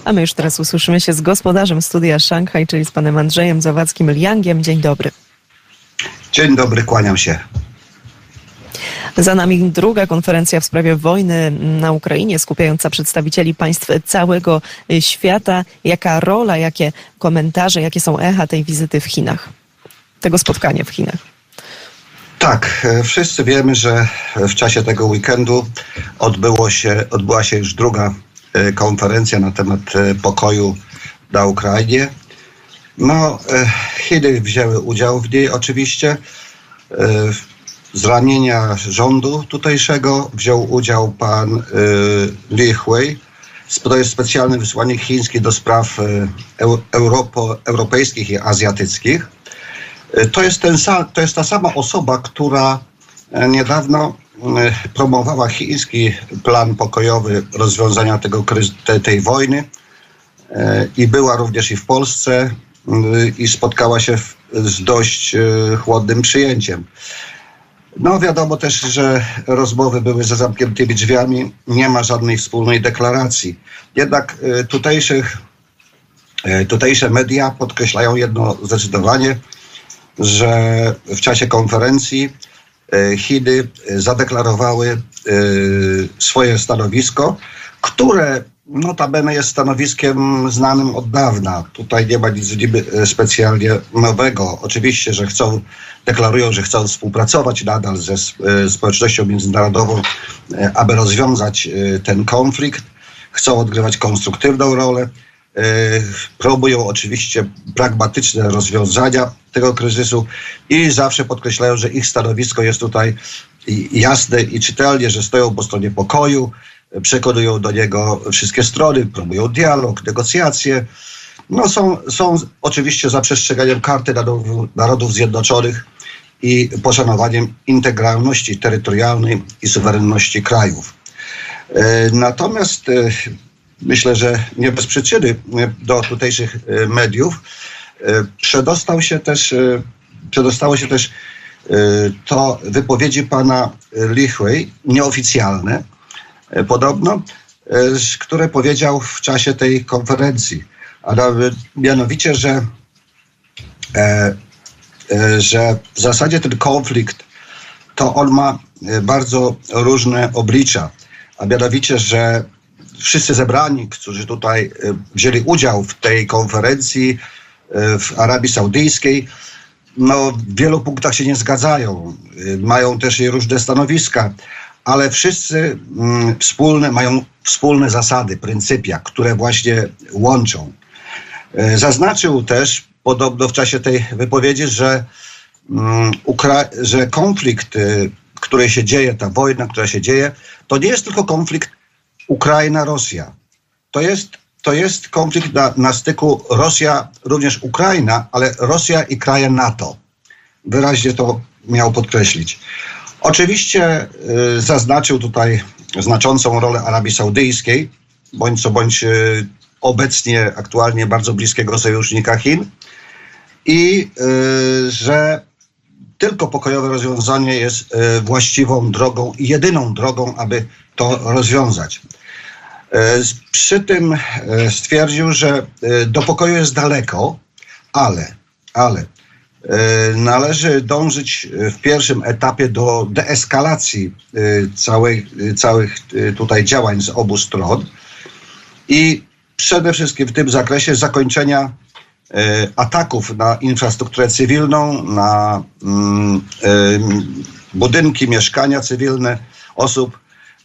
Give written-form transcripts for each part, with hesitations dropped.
A my już teraz usłyszymy się z gospodarzem studia Szanghaj, czyli z panem Andrzejem Zawadzkim-Liangiem. Dzień dobry. Dzień dobry, kłaniam się. Za nami druga konferencja w sprawie wojny na Ukrainie, skupiająca przedstawicieli państw całego świata. Jaka rola, jakie komentarze, jakie są echa tej wizyty w Chinach, tego spotkania w Chinach? Tak, wszyscy wiemy, że w czasie tego weekendu odbyła się już druga konferencja na temat pokoju na Ukrainie. Chiny wzięły udział w niej oczywiście. Z ramienia rządu tutejszego wziął udział pan Li Hui. To jest specjalny wysłannik chiński do spraw europejskich i azjatyckich. To jest ta sama osoba, która niedawno promowała chiński plan pokojowy rozwiązania tej wojny i była również i w Polsce i spotkała się z dość chłodnym przyjęciem. Wiadomo też, że rozmowy były za zamkniętymi drzwiami, nie ma żadnej wspólnej deklaracji. Jednak tutejsze media podkreślają jedno zdecydowanie, że w czasie konferencji Chiny zadeklarowały swoje stanowisko, które notabene jest stanowiskiem znanym od dawna. Tutaj nie ma nic niby specjalnie nowego. Oczywiście, że deklarują, że chcą współpracować nadal ze społecznością międzynarodową, aby rozwiązać ten konflikt. Chcą odgrywać konstruktywną rolę. Próbują oczywiście pragmatyczne rozwiązania tego kryzysu i zawsze podkreślają, że ich stanowisko jest tutaj jasne i czytelnie, że stoją po stronie pokoju, przekonują do niego wszystkie strony, próbują dialog, negocjacje. Są oczywiście za przestrzeganiem Karty Narodów Zjednoczonych i poszanowaniem integralności terytorialnej i suwerenności krajów. Natomiast myślę, że nie bez przyczyny do tutejszych mediów przedostało się też to wypowiedzi pana Li Hui, nieoficjalne podobno, które powiedział w czasie tej konferencji, a mianowicie, że w zasadzie ten konflikt to on ma bardzo różne oblicza, a mianowicie, że wszyscy zebrani, którzy tutaj wzięli udział w tej konferencji w Arabii Saudyjskiej, w wielu punktach się nie zgadzają. Mają też i różne stanowiska, ale wszyscy mają wspólne zasady, pryncypia, które właśnie łączą. Zaznaczył też podobno w czasie tej wypowiedzi, że konflikt, który się dzieje, ta wojna, która się dzieje, to nie jest tylko konflikt Ukraina-Rosja. To jest konflikt na styku Rosja, również Ukraina, ale Rosja i kraje NATO. Wyraźnie to miał podkreślić. Oczywiście zaznaczył tutaj znaczącą rolę Arabii Saudyjskiej, bądź co bądź obecnie, aktualnie bardzo bliskiego sojusznika Chin i że tylko pokojowe rozwiązanie jest właściwą drogą i jedyną drogą, aby to rozwiązać. Przy tym stwierdził, że do pokoju jest daleko, ale należy dążyć w pierwszym etapie do deeskalacji całych tutaj działań z obu stron i przede wszystkim w tym zakresie zakończenia ataków na infrastrukturę cywilną, na budynki, mieszkania cywilne osób,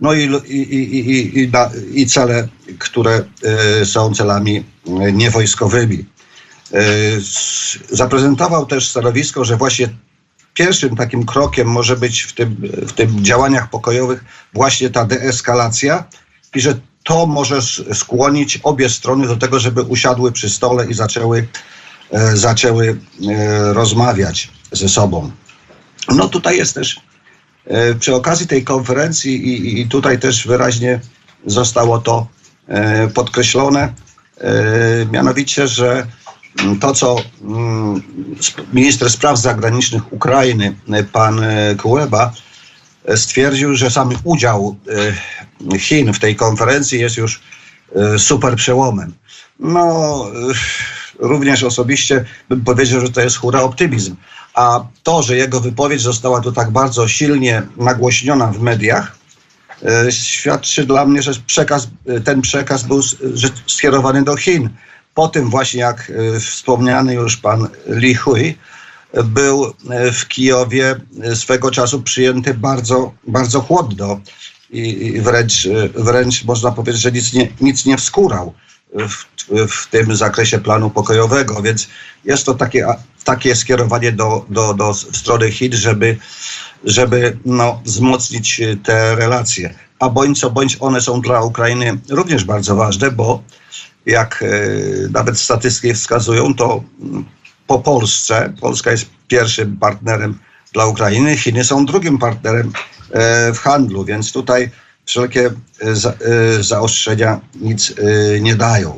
i cele, które są celami niewojskowymi. Zaprezentował też stanowisko, że właśnie pierwszym takim krokiem może być w tym działaniach pokojowych właśnie ta deeskalacja i że to może skłonić obie strony do tego, żeby usiadły przy stole i zaczęły rozmawiać ze sobą. Tutaj jest też przy okazji tej konferencji i tutaj też wyraźnie zostało to podkreślone, mianowicie, że to, co minister spraw zagranicznych Ukrainy, pan Kuleba, stwierdził, że sam udział Chin w tej konferencji jest już super przełomem. No, również osobiście bym powiedział, że to jest hura optymizm. A to, że jego wypowiedź została tu tak bardzo silnie nagłośniona w mediach, świadczy dla mnie, że ten przekaz był skierowany do Chin. Po tym właśnie, jak wspomniany już pan Li Hui był w Kijowie swego czasu przyjęty bardzo, bardzo chłodno i wręcz można powiedzieć, że nic nie wskórał w tym zakresie planu pokojowego, więc jest to takie skierowanie do strony Chin, żeby wzmocnić te relacje. A bądź co bądź one są dla Ukrainy również bardzo ważne, bo jak nawet statystyki wskazują, to po Polska jest pierwszym partnerem dla Ukrainy, Chiny są drugim partnerem w handlu, więc tutaj wszelkie zaostrzenia nic nie dają.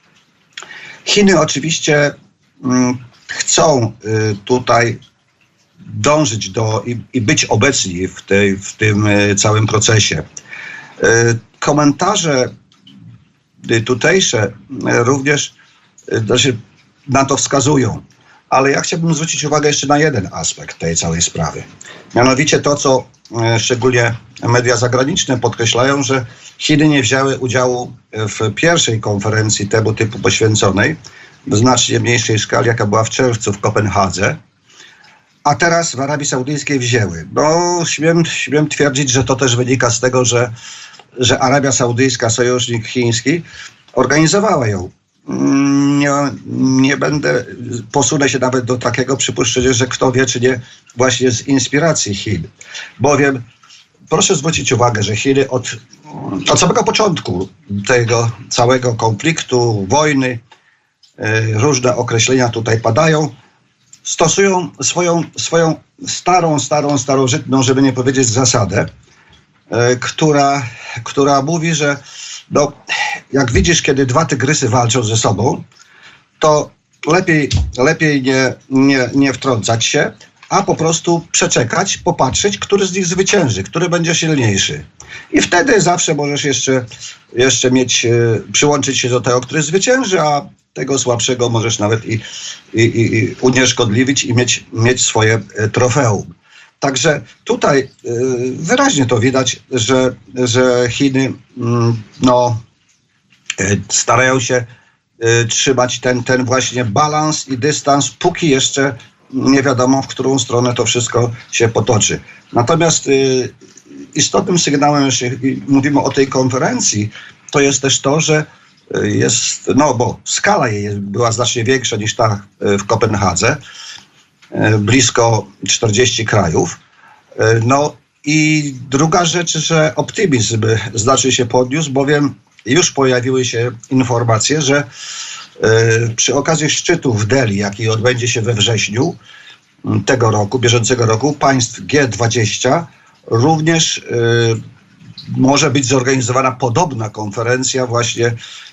Chiny oczywiście chcą tutaj dążyć i być obecni w tym całym procesie. Komentarze tutejsze również na to wskazują. Ale ja chciałbym zwrócić uwagę jeszcze na jeden aspekt tej całej sprawy. Mianowicie to, co szczególnie media zagraniczne podkreślają, że Chiny nie wzięły udziału w pierwszej konferencji tego typu poświęconej, w znacznie mniejszej skali, jaka była w czerwcu w Kopenhadze, a teraz w Arabii Saudyjskiej wzięły. No, śmiem twierdzić, że to też wynika z tego, że Arabia Saudyjska, sojusznik chiński, organizowała ją. Nie posunę się nawet do takiego przypuszczenia, że kto wie, czy nie właśnie z inspiracji Chin. Bowiem proszę zwrócić uwagę, że Chiny od samego początku tego całego konfliktu, wojny, różne określenia tutaj padają, stosują swoją starożytną, żeby nie powiedzieć zasadę, która mówi, że jak widzisz, kiedy dwa tygrysy walczą ze sobą, to lepiej nie wtrącać się, a po prostu przeczekać, popatrzeć, który z nich zwycięży, który będzie silniejszy. I wtedy zawsze możesz jeszcze przyłączyć się do tego, który zwycięży, a tego słabszego możesz nawet i unieszkodliwić i mieć swoje trofeum. Także tutaj wyraźnie to widać, że Chiny starają się trzymać ten właśnie balans i dystans, póki jeszcze nie wiadomo, w którą stronę to wszystko się potoczy. Natomiast istotnym sygnałem, jeśli mówimy o tej konferencji, to jest też to, że bo skala jej była znacznie większa niż ta w Kopenhadze, blisko 40 krajów. No i druga rzecz, że optymizm znacznie się podniósł, bowiem już pojawiły się informacje, że przy okazji szczytu w Delhi, jaki odbędzie się we wrześniu bieżącego roku, państw G20, również może być zorganizowana podobna konferencja właśnie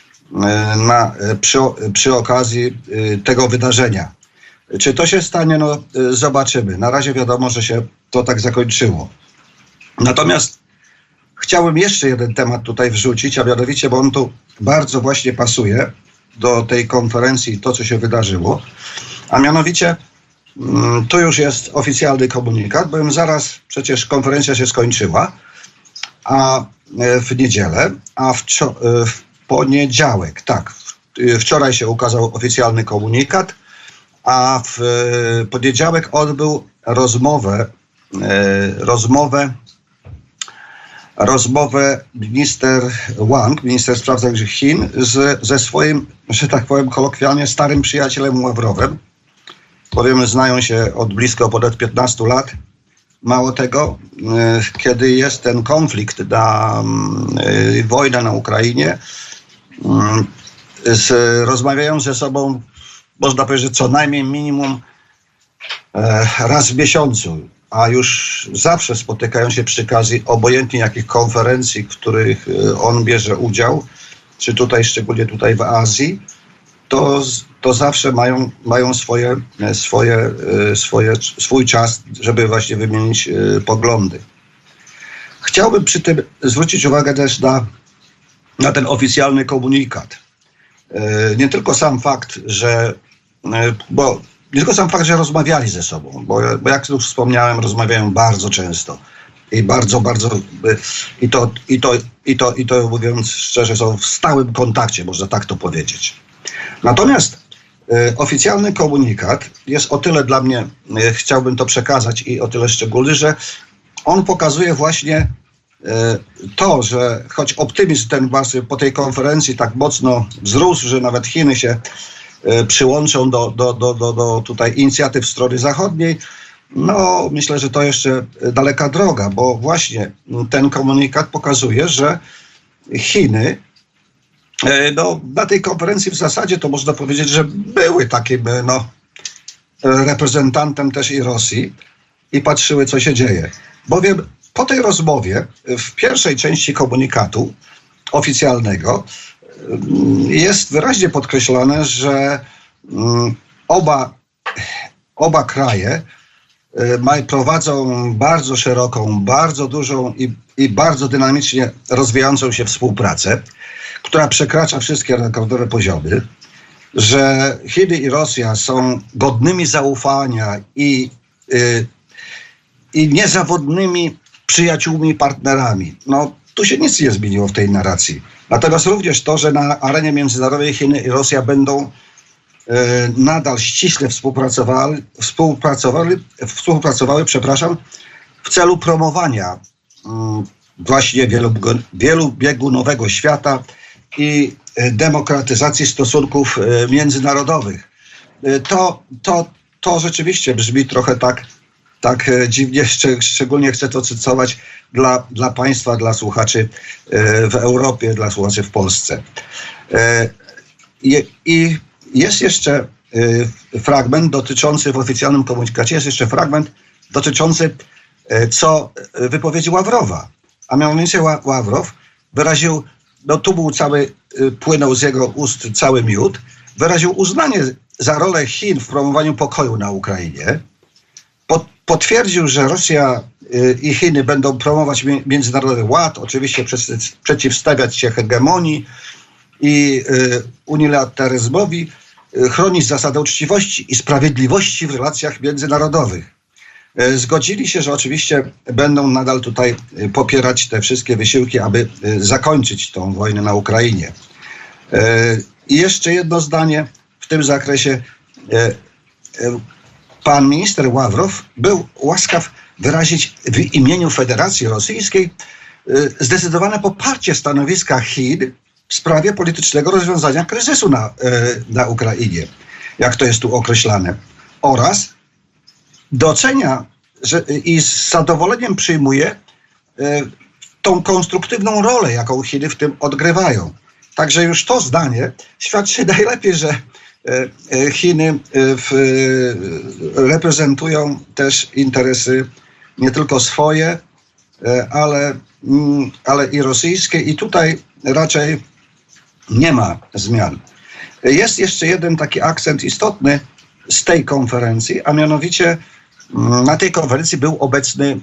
przy okazji tego wydarzenia. Czy to się stanie? No, zobaczymy. Na razie wiadomo, że się to tak zakończyło. Natomiast chciałem jeszcze jeden temat tutaj wrzucić, a mianowicie, bo on tu bardzo właśnie pasuje do tej konferencji, to co się wydarzyło, a mianowicie tu już jest oficjalny komunikat, bowiem zaraz przecież konferencja się skończyła, a w niedzielę, a w poniedziałek, tak, wczoraj się ukazał oficjalny komunikat, a w poniedziałek odbył rozmowę minister Wang, minister spraw zagranicznych Chin, ze swoim, że tak powiem kolokwialnie, starym przyjacielem Ławrowem. Bowiem znają się od blisko ponad 15 lat. Mało tego, kiedy jest ten konflikt, wojna na Ukrainie, rozmawiają ze sobą, można powiedzieć, że co najmniej minimum raz w miesiącu, a już zawsze spotykają się przy okazji obojętnie jakich konferencji, w których on bierze udział, czy tutaj, szczególnie tutaj w Azji, to zawsze mają swój czas, żeby właśnie wymienić poglądy. Chciałbym przy tym zwrócić uwagę też na ten oficjalny komunikat. Nie tylko sam fakt, że rozmawiali ze sobą, bo jak już wspomniałem, rozmawiają bardzo często i bardzo mówiąc szczerze, są w stałym kontakcie, można tak to powiedzieć. Natomiast oficjalny komunikat jest o tyle dla mnie, chciałbym to przekazać i o tyle szczególny, że on pokazuje właśnie to, że choć optymizm ten właśnie po tej konferencji tak mocno wzrósł, że nawet Chiny się przyłączą do tutaj inicjatyw strony zachodniej, no myślę, że to jeszcze daleka droga, bo właśnie ten komunikat pokazuje, że Chiny na tej konferencji w zasadzie to można powiedzieć, że były takim reprezentantem też i Rosji i patrzyły, co się dzieje. Bowiem po tej rozmowie w pierwszej części komunikatu oficjalnego jest wyraźnie podkreślone, że oba kraje prowadzą bardzo szeroką, bardzo dużą i bardzo dynamicznie rozwijającą się współpracę, która przekracza wszystkie rekordowe poziomy, że Chiny i Rosja są godnymi zaufania i niezawodnymi przyjaciółmi i partnerami. No, tu się nic nie zmieniło w tej narracji. Natomiast również to, że na arenie międzynarodowej Chiny i Rosja będą nadal ściśle współpracowały w celu promowania właśnie wielobiegunowego świata i demokratyzacji stosunków międzynarodowych. To rzeczywiście brzmi trochę tak dziwnie, szczególnie chcę to cytować dla państwa, dla słuchaczy w Europie, dla słuchaczy w Polsce. I jest jeszcze fragment dotyczący, w oficjalnym komunikacie jest jeszcze fragment dotyczący wypowiedzi Ławrowa. A mianowicie Ławrow wyraził, płynął z jego ust cały miód, wyraził uznanie za rolę Chin w promowaniu pokoju na Ukrainie. Potwierdził, że Rosja i Chiny będą promować międzynarodowy ład, oczywiście przeciwstawiać się hegemonii i unilateryzmowi, chronić zasadę uczciwości i sprawiedliwości w relacjach międzynarodowych. Zgodzili się, że oczywiście będą nadal tutaj popierać te wszystkie wysiłki, aby zakończyć tą wojnę na Ukrainie. I jeszcze jedno zdanie w tym zakresie. Pan minister Ławrow był łaskaw wyrazić w imieniu Federacji Rosyjskiej zdecydowane poparcie stanowiska Chin w sprawie politycznego rozwiązania kryzysu na Ukrainie, jak to jest tu określane. Oraz docenia i z zadowoleniem przyjmuje tą konstruktywną rolę, jaką Chiny w tym odgrywają. Także już to zdanie świadczy najlepiej, że Chiny reprezentują też interesy nie tylko swoje, ale i rosyjskie i tutaj raczej nie ma zmian. Jest jeszcze jeden taki akcent istotny z tej konferencji, a mianowicie na tej konferencji był obecny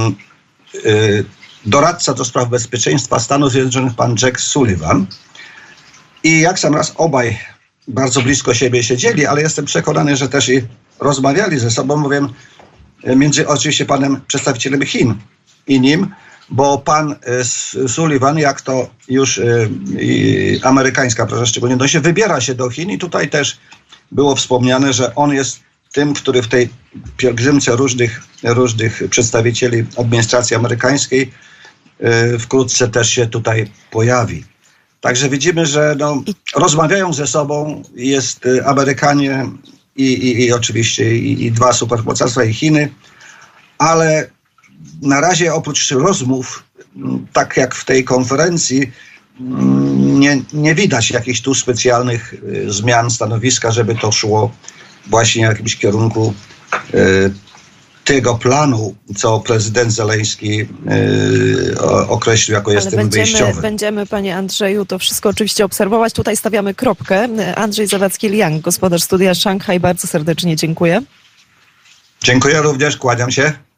doradca do spraw bezpieczeństwa Stanów Zjednoczonych, pan Jack Sullivan. I jak sam raz obaj bardzo blisko siebie siedzieli, ale jestem przekonany, że też i rozmawiali ze sobą, bowiem między oczywiście panem przedstawicielem Chin i nim, bo pan Sullivan, jak to już amerykańska prasa szczególnie dość, wybiera się do Chin i tutaj też było wspomniane, że on jest tym, który w tej pielgrzymce różnych przedstawicieli administracji amerykańskiej wkrótce też się tutaj pojawi. Także widzimy, że rozmawiają ze sobą, jest Amerykanie i oczywiście i dwa supermocarstwa i Chiny, ale na razie oprócz rozmów, tak jak w tej konferencji, nie widać jakichś tu specjalnych zmian stanowiska, żeby to szło właśnie w jakimś kierunku tego planu, co prezydent Zeleński określił jako jest tym wyjściowym. Będziemy, panie Andrzeju, to wszystko oczywiście obserwować. Tutaj stawiamy kropkę. Andrzej Zawadzki-Liang, gospodarz studia Szanghaj, bardzo serdecznie dziękuję. Dziękuję również, kłaniam się.